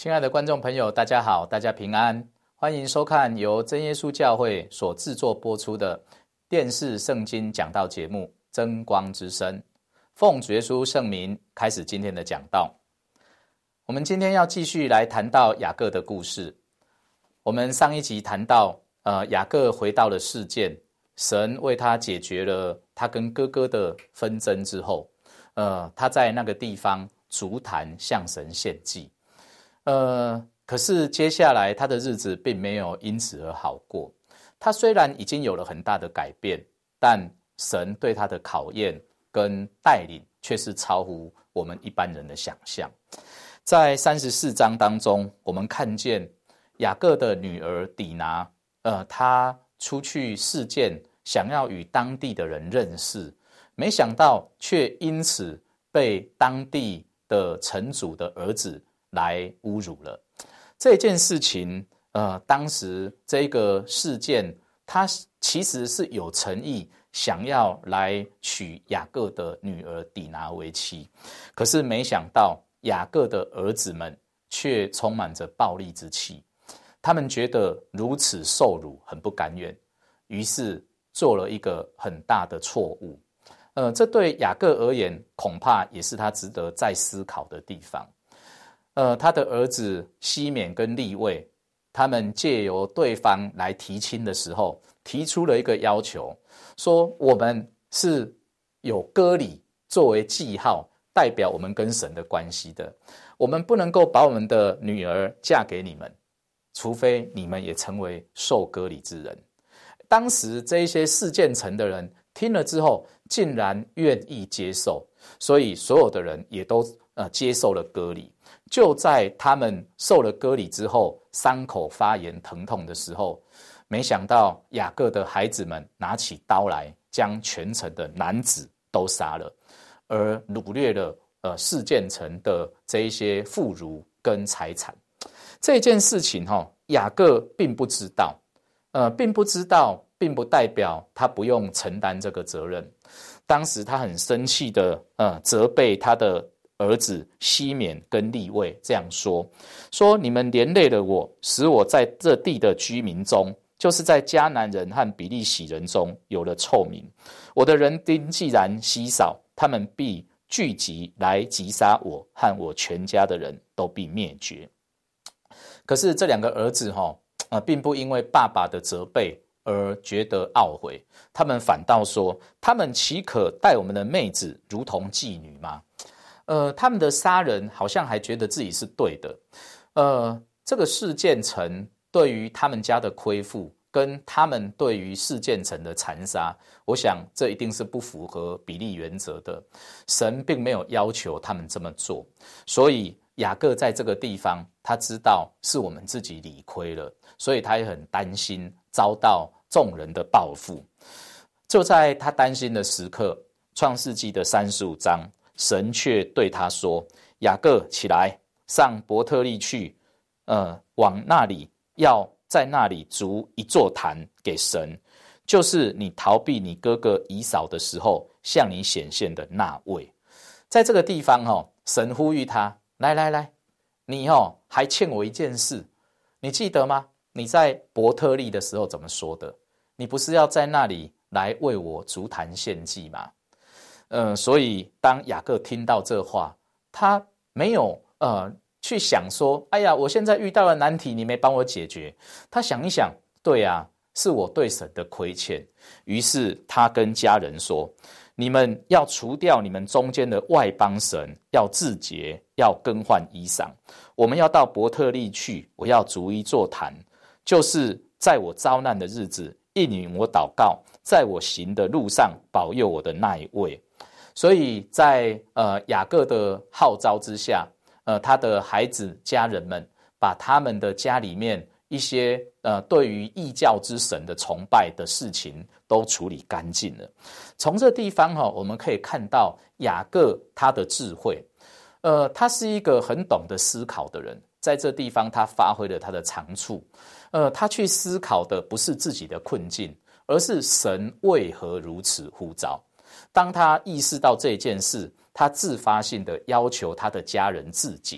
亲爱的观众朋友，大家好，大家平安，欢迎收看由真耶稣教会所制作播出的电视圣经讲道节目《真光之声》。奉主耶稣圣名开始今天的讲道。我们今天要继续来谈到雅各的故事。我们上一集谈到雅各回到了世件，神为他解决了他跟哥哥的纷争之后，他在那个地方筑坛向神献祭。可是接下来他的日子并没有因此而好过。他虽然已经有了很大的改变，但神对他的考验跟带领却是超乎我们一般人的想象。在34章当中，我们看见雅各的女儿底拿，她出去示剑，想要与当地的人认识，没想到却因此被当地的城主的儿子来侮辱了。这件事情，当时这个事件，他其实是有诚意想要来娶雅各的女儿底拿为妻，可是没想到雅各的儿子们却充满着暴戾之气，他们觉得如此受辱，很不甘愿，于是做了一个很大的错误。这对雅各而言，恐怕也是他值得再思考的地方。他的儿子西缅跟利未，他们借由对方来提亲的时候，提出了一个要求，说我们是有割礼作为记号，代表我们跟神的关系的，我们不能够把我们的女儿嫁给你们，除非你们也成为受割礼之人。当时这一些示剑城的人听了之后，竟然愿意接受，所以所有的人也都接受了割礼。就在他们受了割礼之后，伤口发炎疼痛的时候，没想到雅各的孩子们拿起刀来，将全城的男子都杀了，而掳掠了示剑城的这一些妇孺跟财产。这件事情雅各并不知道，并不代表他不用承担这个责任。当时他很生气的责备他的儿子西缅跟利未，这样说你们连累了我，使我在这地的居民中，就是在迦南人和比利洗人中有了臭名。我的人丁既然稀少，他们必聚集来击杀我和我全家的人，都必灭绝。可是这两个儿子并不因为爸爸的责备而觉得懊悔，他们反倒说，他们岂可待我们的妹子如同妓女吗？他们的杀人好像还觉得自己是对的。这个示剑城对于他们家的亏负，跟他们对于示剑城的残杀，我想这一定是不符合比例原则的。神并没有要求他们这么做，所以雅各在这个地方，他知道是我们自己理亏了，所以他也很担心遭到众人的报复。就在他担心的时刻，创世纪的35章，神却对他说，雅各起来，上伯特利去，往那里，要在那里筑一座坛给神，就是你逃避你哥哥以扫的时候向你显现的那位。在这个地方神呼吁他，来，你还欠我一件事，你记得吗？你在伯特利的时候怎么说的？你不是要在那里来为我筑坛献祭吗？所以当雅各听到这话，他没有去想说，哎呀，我现在遇到了难题，你没帮我解决。他想一想，对啊，是我对神的亏欠。于是他跟家人说，你们要除掉你们中间的外邦神，要自洁，要更换衣裳。我们要到伯特利去，我要筑一座坛，就是在我遭难的日子应允我祷告，在我行的路上保佑我的那一位。所以在雅各的号召之下，他的孩子家人们把他们的家里面一些对于异教之神的崇拜的事情都处理干净了。从这地方我们可以看到雅各他的智慧，他是一个很懂得思考的人，在这地方他发挥了他的长处。他去思考的不是自己的困境，而是神为何如此呼召。当他意识到这件事，他自发性的要求他的家人自洁。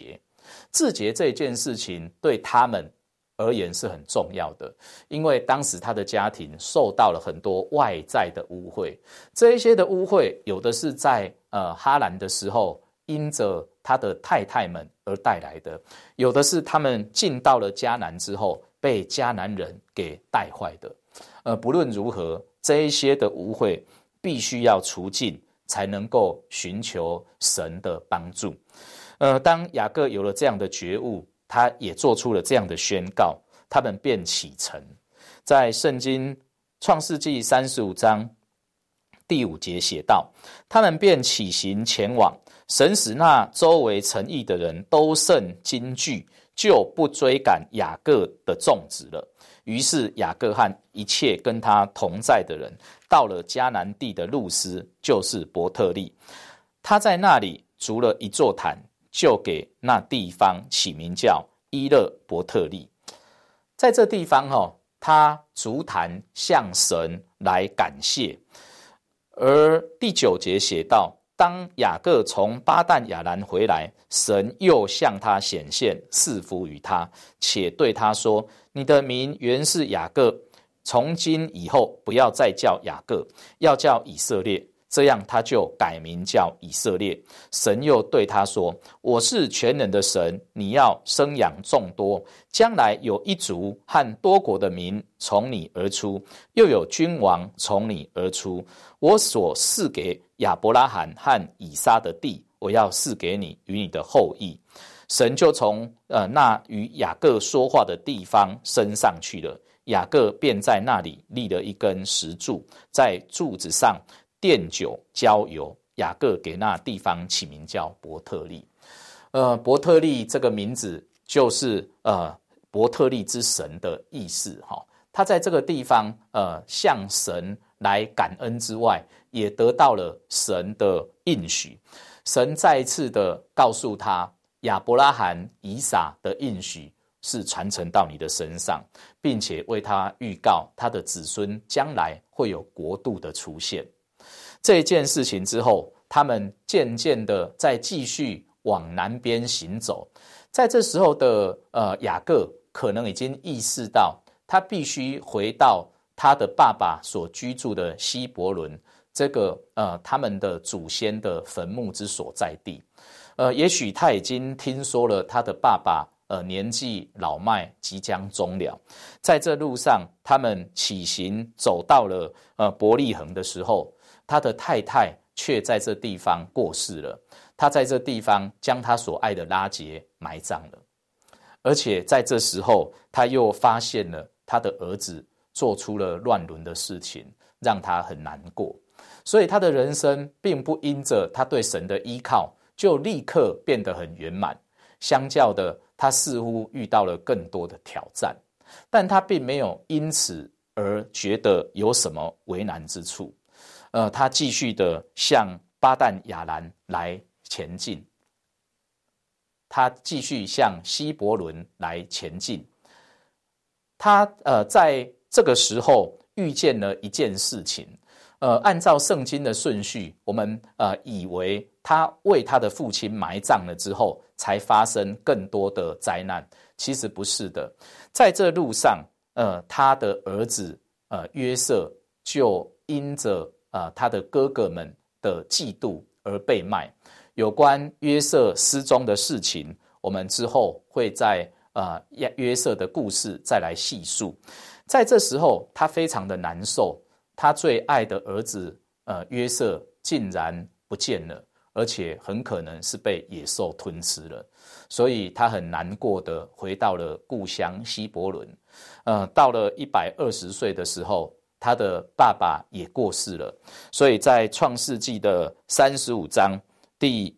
自洁这件事情对他们而言是很重要的，因为当时他的家庭受到了很多外在的污秽，这一些的污秽有的是在哈兰的时候因着他的太太们而带来的，有的是他们进到了迦南之后被迦南人给带坏的。不论如何，这一些的污秽必须要除尽，才能够寻求神的帮助。当雅各有了这样的觉悟，他也做出了这样的宣告，他们便启程。在圣经创世纪35章第5节写道，他们便起行前往，神使那周围城邑的人都甚惊惧，就不追赶雅各的众子了。于是雅各和一切跟他同在的人到了迦南地的路斯，就是伯特利。他在那里筑了一座坛，就给那地方起名叫伊勒伯特利。在这地方他筑坛向神来感谢。而第9节写道，当雅各从巴旦亚兰回来，神又向他显现，赐福于他，且对他说，你的名原是雅各，从今以后不要再叫雅各，要叫以色列。这样他就改名叫以色列。神又对他说，我是全能的神，你要生养众多，将来有一族和多国的民从你而出，又有君王从你而出。我所赐给亚伯拉罕和以撒的地，我要赐给你与你的后裔。神就从那与雅各说话的地方升上去了，雅各便在那里立了一根石柱，在柱子上奠酒浇油。雅各给那地方起名叫伯特利。伯特利这个名字就是伯特利之神的意思。他在这个地方向神来感恩之外，也得到了神的应许。神再一次的告诉他，亚伯拉罕、以撒的应许是传承到你的身上，并且为他预告他的子孙将来会有国度的出现。这件事情之后，他们渐渐的在继续往南边行走。在这时候的雅各可能已经意识到，他必须回到他的爸爸所居住的希伯伦，这个他们的祖先的坟墓之所在地。也许他已经听说了他的爸爸年纪老迈，即将终了。在这路上，他们起行走到了伯利恒的时候，他的太太却在这地方过世了。他在这地方将他所爱的拉结埋葬了。而且在这时候，他又发现了他的儿子做出了乱伦的事情，让他很难过。所以他的人生并不因着他对神的依靠就立刻变得很圆满，相较的，他似乎遇到了更多的挑战，但他并没有因此而觉得有什么为难之处。他继续的向巴旦亚兰来前进，他继续向希伯伦来前进。他在这个时候遇见了一件事情。按照圣经的顺序，我们以为他为他的父亲埋葬了之后，才发生更多的灾难。其实不是的，在这路上，他的儿子约瑟就因着他的哥哥们的嫉妒而被卖。有关约瑟失踪的事情，我们之后会在约瑟的故事再来细述。在这时候，他非常的难受。他最爱的儿子约瑟竟然不见了，而且很可能是被野兽吞吃了，所以他很难过的回到了故乡希伯伦。到了120岁的时候，他的爸爸也过世了，所以在创世纪的35章第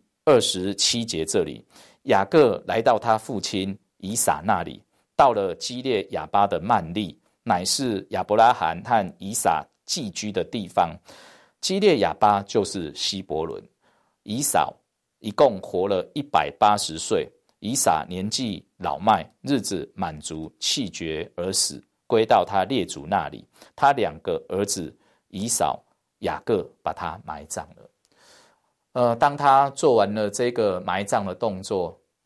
27节这里，雅各来到他父亲以撒那里，到了基列亚巴的幔利，乃是亚伯拉罕和以撒寄居的地方。基列亚巴就是希伯伦。以扫一共活了180岁，以撒年纪老迈，日子满足，气绝而死，归到他列祖那里。他2个儿子以扫、雅各把他埋葬了。当他做完了这个埋葬的动作，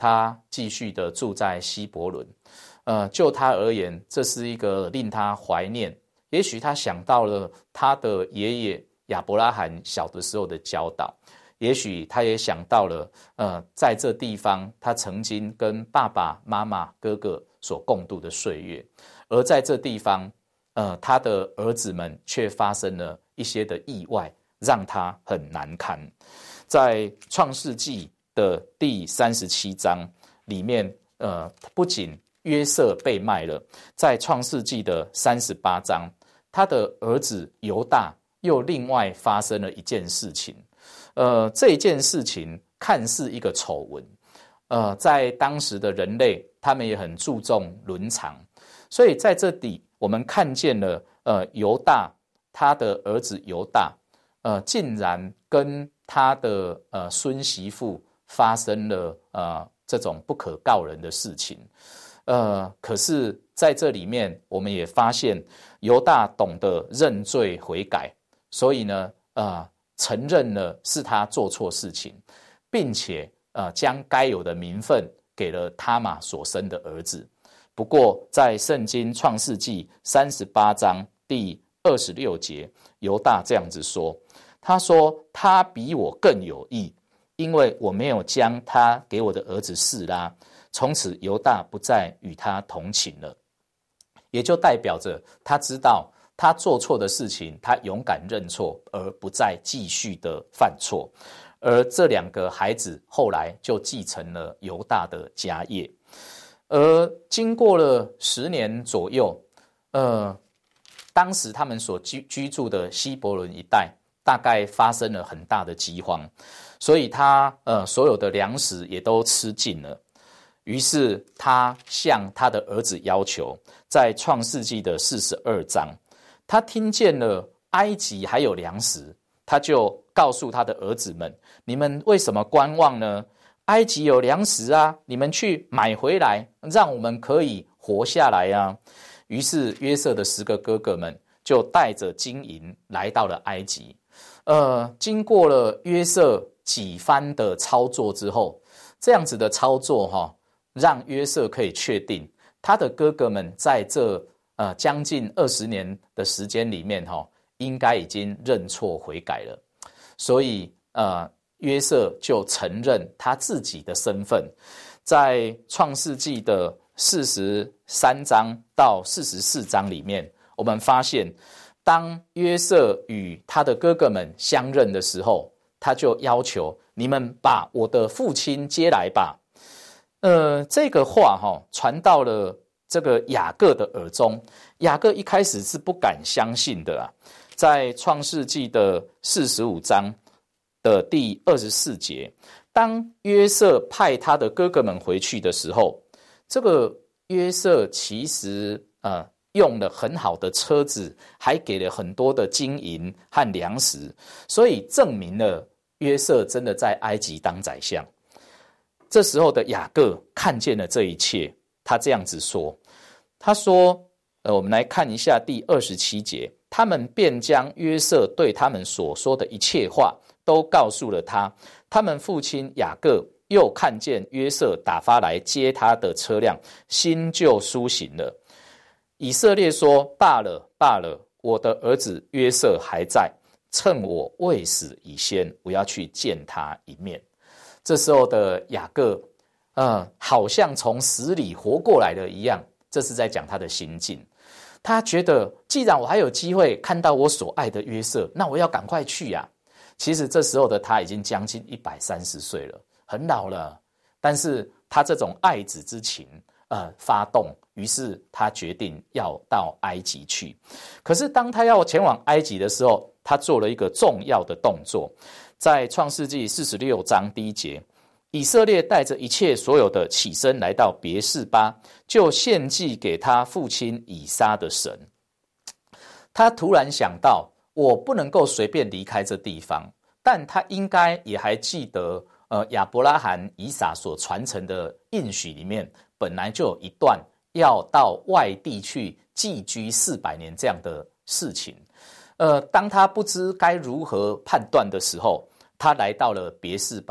他继续的住在希伯伦。就他而言，这是一个令他怀念，也许他想到了他的爷爷亚伯拉罕小的时候的教导，也许他也想到了在这地方他曾经跟爸爸妈妈哥哥所共度的岁月，而在这地方他的儿子们却发生了一些的意外，让他很难堪。在创世纪的第37章里面，不仅约瑟被卖了，在创世纪的38章，他的儿子犹大又另外发生了一件事情。这一件事情看似一个丑闻，在当时的人类，他们也很注重伦常，所以在这里我们看见了犹大，他的儿子犹大，竟然跟他的孙媳妇发生了这种不可告人的事情。可是在这里面我们也发现犹大懂得认罪悔改，所以呢承认了是他做错事情，并且将该有的名分给了他玛所生的儿子。不过在圣经创世纪38章第26节，犹大这样子说，他说他比我更有义，因为我没有将他给我的儿子示拉。从此犹大不再与他同寝了，也就代表着他知道他做错的事情，他勇敢认错，而不再继续的犯错。而这两个孩子后来就继承了犹大的家业。而经过了10年左右，当时他们所居住的希伯伦一带大概发生了很大的饥荒，所以他所有的粮食也都吃尽了。于是他向他的儿子要求，在创世纪的42章，他听见了埃及还有粮食，他就告诉他的儿子们，你们为什么观望呢？埃及有粮食啊，你们去买回来，让我们可以活下来啊。于是约瑟的10个哥哥们就带着金银来到了埃及。经过了约瑟几番的操作之后，这样子的操作让约瑟可以确定他的哥哥们在这将近20年的时间里面应该已经认错悔改了。所以约瑟就承认他自己的身份。在创世纪的43章到44章里面，我们发现当约瑟与他的哥哥们相认的时候，他就要求你们把我的父亲接来吧。这个话传到了这个雅各的耳中，雅各一开始是不敢相信的啊。在创世纪的45章的第24节，当约瑟派他的哥哥们回去的时候，这个约瑟其实用了很好的车子，还给了很多的金银和粮食，所以证明了约瑟真的在埃及当宰相。这时候的雅各看见了这一切，他这样子说，他说我们来看一下第27节，他们便将约瑟对他们所说的一切话都告诉了他。他们父亲雅各又看见约瑟打发来接他的车辆，心就苏醒了。以色列说，罢了罢了，我的儿子约瑟还在，趁我未死以先，我要去见他一面。这时候的雅各好像从死里活过来了一样，这是在讲他的心境。他觉得既然我还有机会看到我所爱的约瑟，那我要赶快去啊。其实这时候的他已经将近130岁了，很老了，但是他这种爱子之情发动，于是他决定要到埃及去。可是当他要前往埃及的时候，他做了一个重要的动作。在创世纪46章第1节，以色列带着一切所有的起身来到别是巴，就献祭给他父亲以撒的神。他突然想到，我不能够随便离开这地方，但他应该也还记得亚伯拉罕以撒所传承的应许里面，本来就有一段要到外地去寄居400年这样的事情。当他不知该如何判断的时候，他来到了别是巴，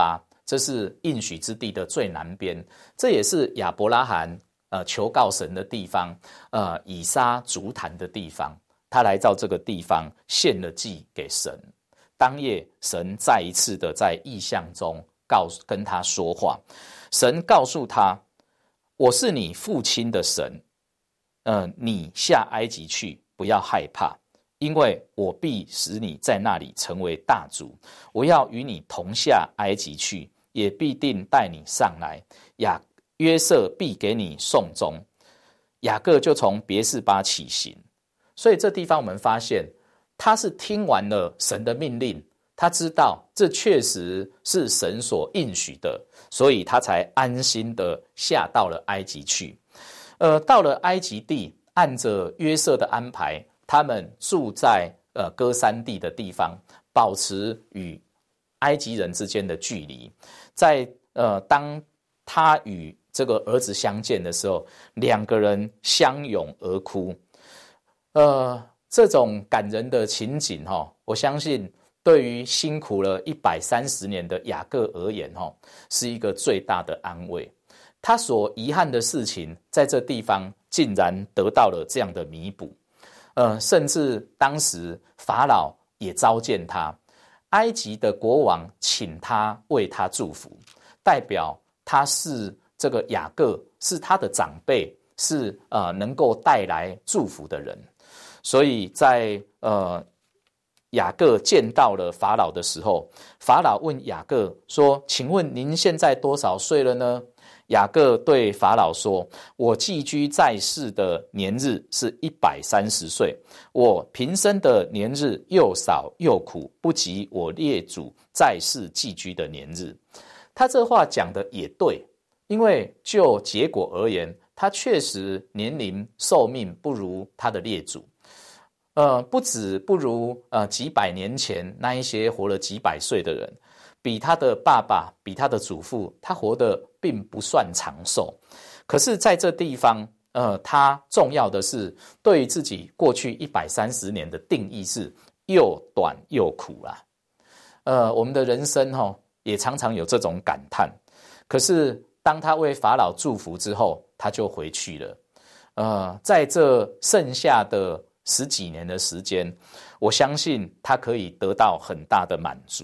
这是应许之地的最南边，这也是亚伯拉罕求告神的地方，以撒足坛的地方。他来到这个地方献了祭给神。当夜，神再一次的在异象中跟他说话。神告诉他：“我是你父亲的神，你下埃及去，不要害怕，因为我必使你在那里成为大族。我要与你同下埃及去，也必定带你上来。约瑟必给你送终。”雅各就从别是巴起行。所以这地方我们发现，他是听完了神的命令，他知道这确实是神所应许的，所以他才安心的下到了埃及去。到了埃及地，按着约瑟的安排，他们住在歌珊地的地方，保持与埃及人之间的距离。在当他与这个儿子相见的时候，两个人相拥而哭。这种感人的情景我相信对于辛苦了130年的雅各而言是一个最大的安慰。他所遗憾的事情，在这地方竟然得到了这样的弥补。甚至当时法老也召见他，埃及的国王请他为他祝福，代表他是这个雅各，是他的长辈，是能够带来祝福的人。所以在雅各见到了法老的时候，法老问雅各说：“请问您现在多少岁了呢？”雅各对法老说：“我寄居在世的年日是130岁，我平生的年日又少又苦，不及我列祖在世寄居的年日。”他这话讲的也对，因为就结果而言，他确实年龄寿命不如他的列祖。不止不如几百年前那一些活了几百岁的人，比他的爸爸，比他的祖父，他活得并不算长寿。可是在这地方他重要的是对于自己过去130年的定义是又短又苦啦。我们的人生也常常有这种感叹。可是当他为法老祝福之后，他就回去了。在这剩下的10几年的时间，我相信他可以得到很大的满足。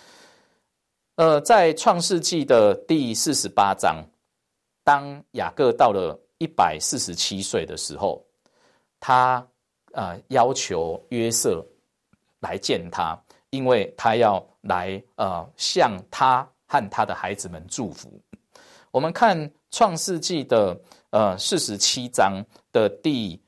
在创世纪的第48章，当雅各到了147岁的时候，他要求约瑟来见他，因为他要来向他和他的孩子们祝福。我们看创世纪的47章的第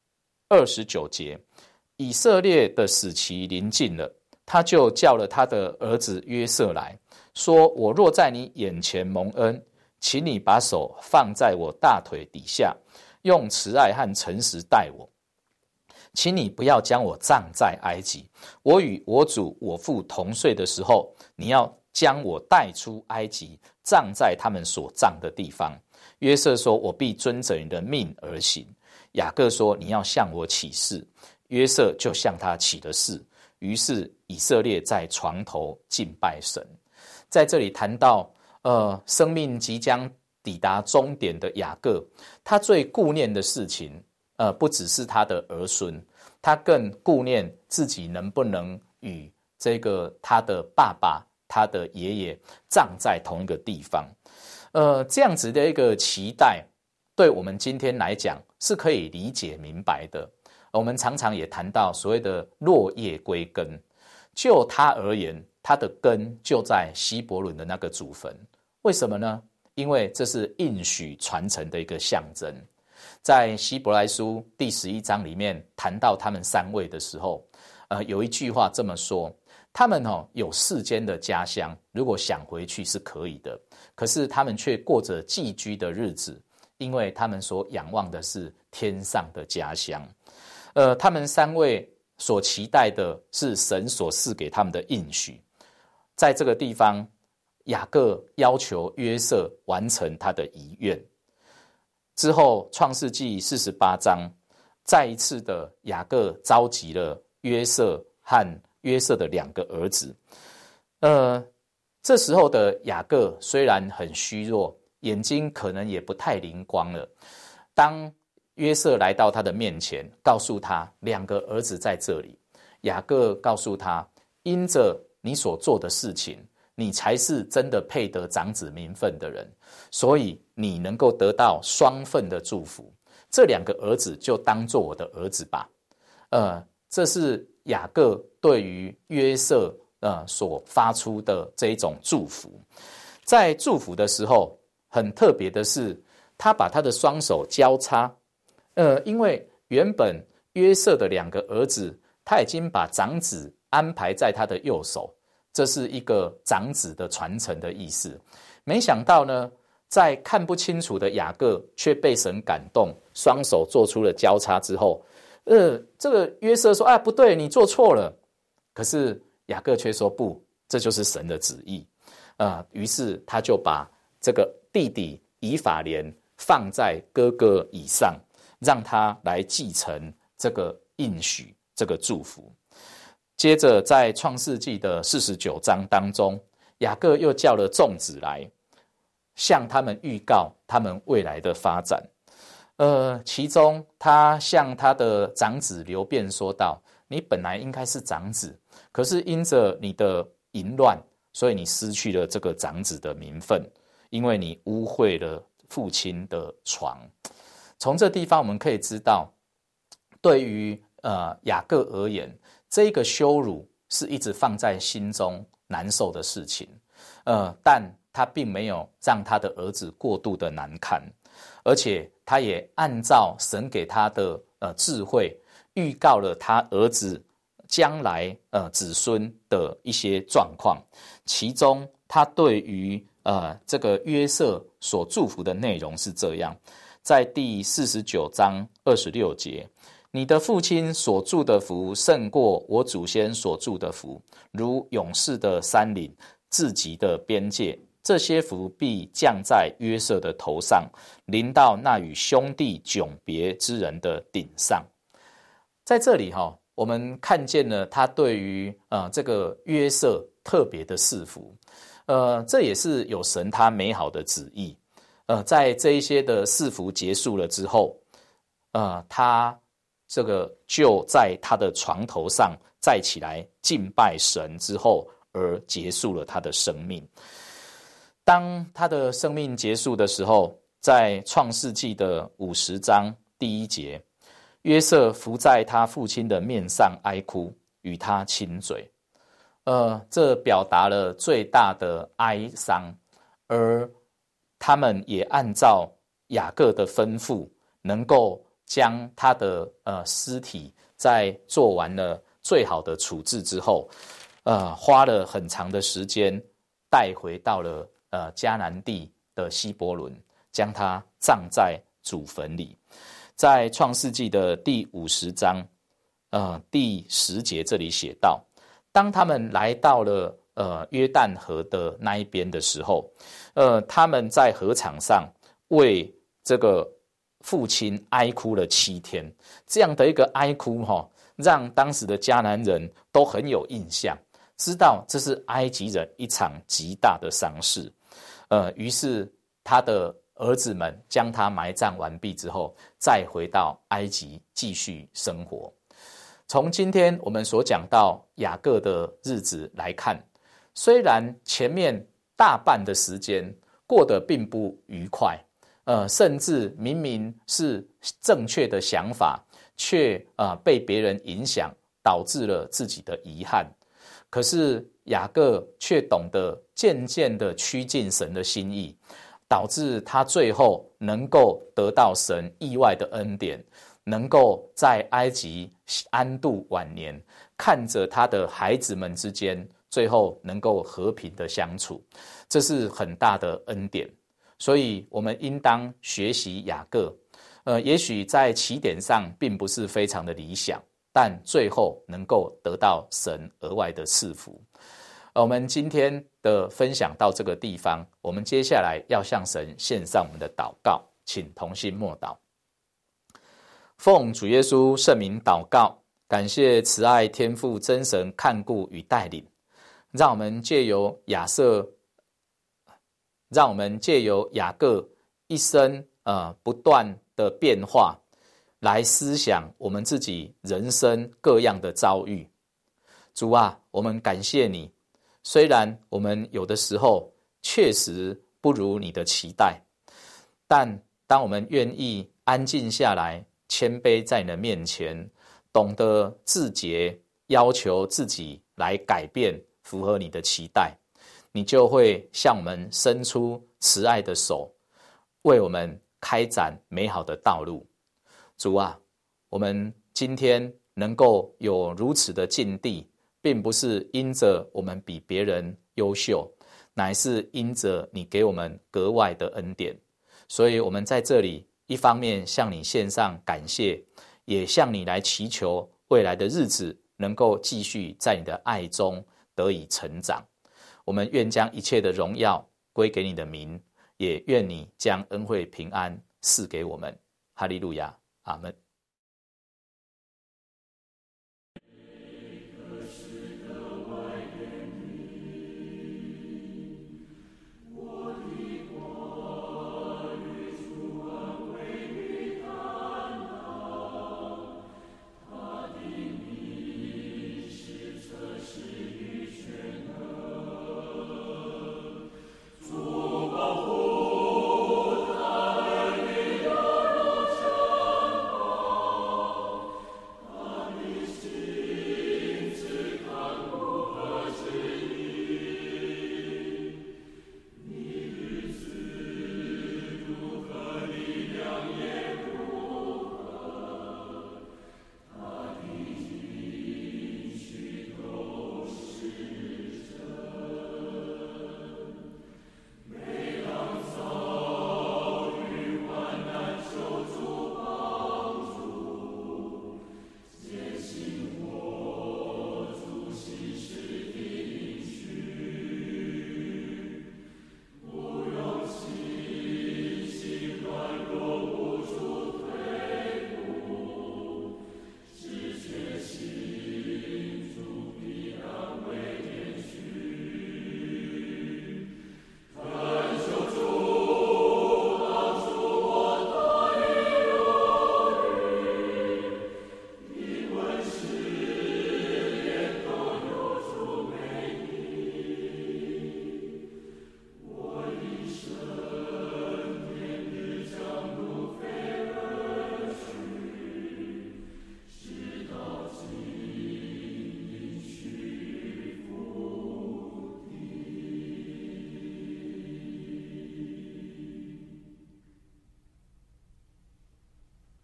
29节，以色列的死期临近了，他就叫了他的儿子约瑟来说：“我若在你眼前蒙恩，请你把手放在我大腿底下，用慈爱和诚实待我。请你不要将我葬在埃及，我与我主我父同睡的时候，你要将我带出埃及，葬在他们所葬的地方。”约瑟说：“我必遵着你的命而行。”雅各说：“你要向我起誓。”约瑟就向他起了誓。于是以色列在床头敬拜神。在这里谈到生命即将抵达终点的雅各，他最顾念的事情不只是他的儿孙，他更顾念自己能不能与这个他的爸爸、他的爷爷葬在同一个地方。这样子的一个期待，对我们今天来讲是可以理解明白的。我们常常也谈到所谓的落叶归根，就他而言，他的根就在希伯伦的那个祖坟。为什么呢？因为这是应许传承的一个象征。在希伯来书第11章里面谈到他们3位的时候，有一句话这么说：他们有世间的家乡，如果想回去是可以的，可是他们却过着寄居的日子，因为他们所仰望的是天上的家乡。他们3位所期待的是神所赐给他们的应许。在这个地方，雅各要求约瑟完成他的遗愿。之后创世纪48章，再一次的雅各召集了约瑟和约瑟的2个儿子。 这时候的雅各虽然很虚弱，眼睛可能也不太灵光了。当约瑟来到他的面前，告诉他2个儿子在这里，雅各告诉他，因着你所做的事情，你才是真的配得长子名分的人，所以你能够得到双份的祝福。这2个儿子就当作我的儿子吧。这是雅各对于约瑟所发出的这一种祝福。在祝福的时候，很特别的是，他把他的双手交叉。因为原本约瑟的2个儿子，他已经把长子安排在他的右手，这是一个长子的传承的意思。没想到呢，在看不清楚的雅各却被神感动，双手做出了交叉之后，这个约瑟说：“不对，你做错了。”可是雅各却说：“不，这就是神的旨意。”于是他就把这个弟弟以法莲放在哥哥以上，让他来继承这个应许，这个祝福。接着在创世纪的49章当中，雅各又叫了众子来，向他们预告他们未来的发展。其中他向他的长子流辩说道：“你本来应该是长子，可是因着你的淫乱，所以你失去了这个长子的名分，因为你污秽了父亲的床。”从这地方我们可以知道，对于雅各而言，这个羞辱是一直放在心中难受的事情。但他并没有让他的儿子过度的难堪，而且他也按照神给他的智慧，预告了他儿子将来子孙的一些状况。其中他对于这个约瑟所祝福的内容是这样，在第49章26节，你的父亲所祝的福胜过我祖先所祝的福，如勇士的山岭，至极的边界。这些福必降在约瑟的头上，临到那与兄弟迥别之人的顶上。在这里我们看见了他对于这个约瑟特别的赐福。这也是有神他美好的旨意。在这一些的赐福结束了之后，他这个就在他的床头上站起来敬拜神之后，而结束了他的生命。当他的生命结束的时候，在创世纪的50章第1节，约瑟伏在他父亲的面上哀哭，与他亲嘴。这表达了最大的哀伤，而他们也按照雅各的吩咐，能够将他的尸体在做完了最好的处置之后，花了很长的时间带回到了迦南地的希伯伦，将他葬在祖坟里。在创世纪的第50章第10节这里写道，当他们来到了约旦河的那一边的时候，他们在河场上为这个父亲哀哭了7天。这样的一个哀哭让当时的迦南人都很有印象，知道这是埃及人一场极大的丧事。于是他的儿子们将他埋葬完毕之后，再回到埃及继续生活。从今天我们所讲到雅各的日子来看，虽然前面大半的时间过得并不愉快，甚至明明是正确的想法，却被别人影响，导致了自己的遗憾。可是雅各却懂得渐渐的趋近神的心意，导致他最后能够得到神意外的恩典，能够在埃及安度晚年，看着他的孩子们之间最后能够和平的相处，这是很大的恩典。所以我们应当学习雅各，也许在起点上并不是非常的理想，但最后能够得到神额外的赐福。我们今天的分享到这个地方，我们接下来要向神献上我们的祷告，请同心默祷。奉主耶稣圣名祷告，感谢慈爱天父真神看顾与带领，让我们借由亚瑟让我们借由雅各一生不断的变化，来思想我们自己人生各样的遭遇。主啊，我们感谢你，虽然我们有的时候确实不如你的期待，但当我们愿意安静下来，谦卑在你的面前，懂得自洁，要求自己来改变，符合你的期待，你就会向我们伸出慈爱的手，为我们开展美好的道路。主啊，我们今天能够有如此的境地，并不是因着我们比别人优秀，乃是因着你给我们格外的恩典。所以我们在这里一方面向你献上感谢，也向你来祈求未来的日子能够继续在你的爱中得以成长。我们愿将一切的荣耀归给你的名，也愿你将恩惠平安赐给我们。哈利路亚，阿们。